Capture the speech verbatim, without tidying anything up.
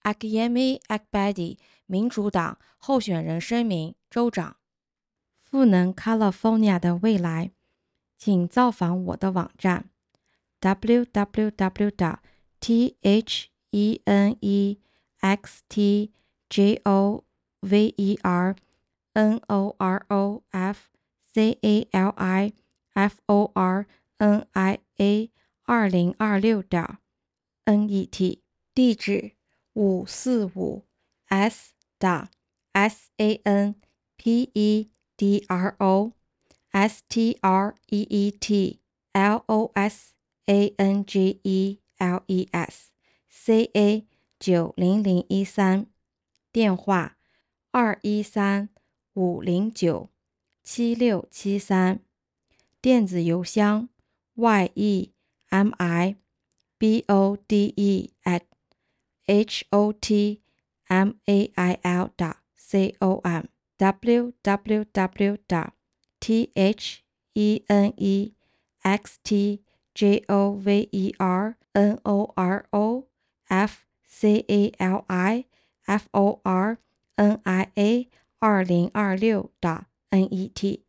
Akemi Akbadi 民主党候选人声明，州长。赋能 California 的未来，请造访我的网站 double-u double-u double-u dot tenextgovernorofcalifornia 二零二六点 net 地址五四五 S 打 S A N P E D R O S T R E E T L O S A N G E L E S C A 九零零一三，电话二一三五零九七六七三，电子邮箱 y e m i b o d e at h o t m a i l dot com w w w dot t h e n e x t g o v e r n o r o f c a l i f o r n i a 二零二六 dot net